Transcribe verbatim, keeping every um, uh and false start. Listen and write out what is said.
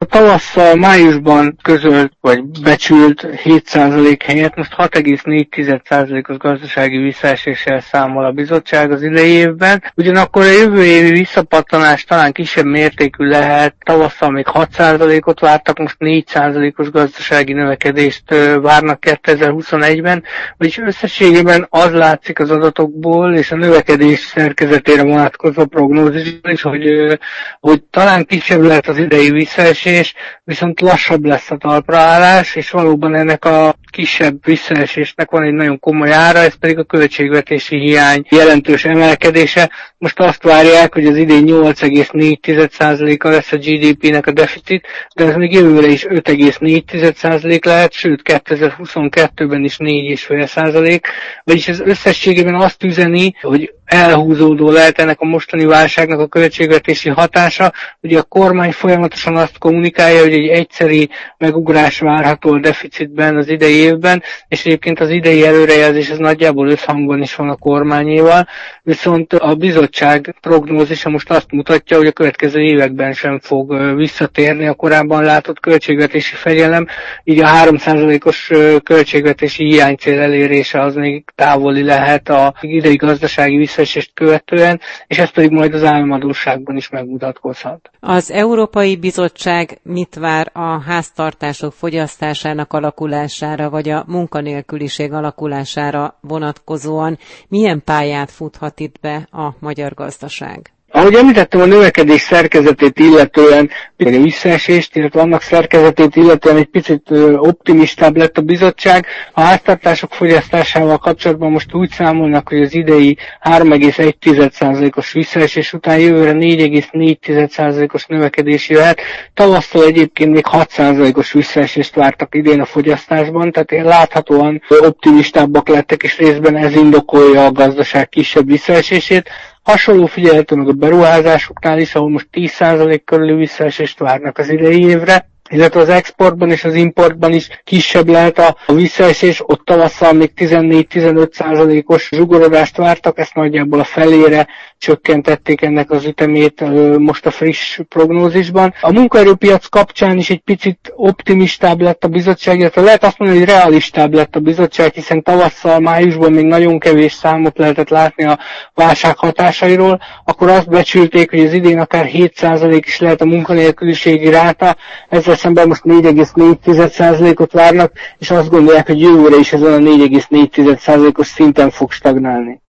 Tavasszal májusban közölt vagy becsült hét százalék helyett most hat egész négy százalékos gazdasági visszaeséssel számol a bizottság az idei évben. Ugyanakkor a jövő évi visszapattanás talán kisebb mértékű lehet. Tavasszal még hat százalékot vártak, most négy százalékos gazdasági növekedést várnak kétezer-huszonegyben, vagyis összességében az látszik az adatokból és a növekedés szerkezetére vonatkozó prognózisból is, hogy, hogy talán kisebb lehet az idei visszaesés, viszont lassabb lesz a talpraállás, és valóban ennek a kisebb visszaesésnek van egy nagyon komoly ára, ez pedig a költségvetési hiány jelentős emelkedése. Most azt várják, hogy az idén nyolc egész négy százaléka lesz a gé dé pének a deficit, de ez még jövőre is öt egész négy százalék lehet, sőt kétezer-huszonkettőben is négy egész öt százalék, vagyis ez összességében azt üzeni, hogy elhúzódó lehet ennek a mostani válságnak a költségvetési hatása. Ugye a kormány folyamatosan azt kommunikálja, hogy egy egyszeri megugrás várható a deficitben az idei évben, és egyébként az idei előrejelzés az nagyjából összhangban is van a kormányéval, viszont a bizottság prognózisa most azt mutatja, hogy a következő években sem fog visszatérni a korábban látott költségvetési fegyelem, így a három százalékos költségvetési hiánycél elérése az még távoli lehet a idei gazdasági visszaesést követően, és ez pedig majd az államadósságban is megmutatkozhat. Az Európai Bizottság mit vár a háztartások fogyasztásának alakulására, vagy a munkanélküliség alakulására vonatkozóan? Milyen pályát futhat itt be a magyar gazdaság? Ahogy említettem, a növekedés szerkezetét illetően a visszaesést, illetve annak szerkezetét illetően egy picit optimistább lett a bizottság. A háztartások fogyasztásával kapcsolatban most úgy számolnak, hogy az idei három egész egy százalékos visszaesés után jövőre négy egész négy százalékos növekedés jöhet. Tavasszal egyébként még hat százalékos visszaesést vártak idén a fogyasztásban, tehát láthatóan optimistábbak lettek, és részben ez indokolja a gazdaság kisebb visszaesését. Hasonló figyelhető meg a beruházásoknál is, ahol most tíz százalék körüli visszaesést várnak az idei évre, illetve az exportban és az importban is kisebb lehet a visszaesés, ott tavasszal még tizennégy-tizenöt százalékos zsugorodást vártak, ezt nagyjából a felére csökkentették ennek az ütemét most a friss prognózisban. A munkaerőpiac kapcsán is egy picit optimistább lett a bizottság, illetve lehet azt mondani, hogy realistább lett a bizottság, hiszen tavasszal, májusban még nagyon kevés számot lehetett látni a válság hatásairól, akkor azt becsülték, hogy az idén akár hét százalék is lehet a munkanélküliségi ráta, ezzel szemben most négy egész négy százalékot várnak, és azt gondolják, hogy jövőre is ezen a négy egész négy százalékos szinten fog stagnálni.